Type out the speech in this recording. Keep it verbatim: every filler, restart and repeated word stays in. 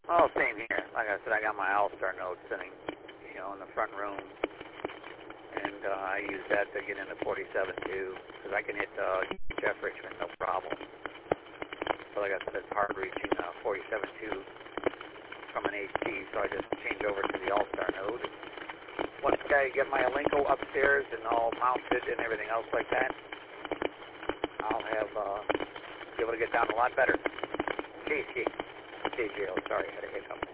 Oh, same here. Like I said, I got my All-Star node sitting, you know, in the front room, and uh, I use that to get into forty-seven two, because I can hit uh, Jeff Richmond no problem. But like I said, it's hard reaching uh, forty-seven two from an H T, so I just change over to the All-Star node. Once I get my Alinco upstairs and all mounted and everything else like that, I'll have uh, be able to get down a lot better. J C, J J O, sorry, I had a hiccup.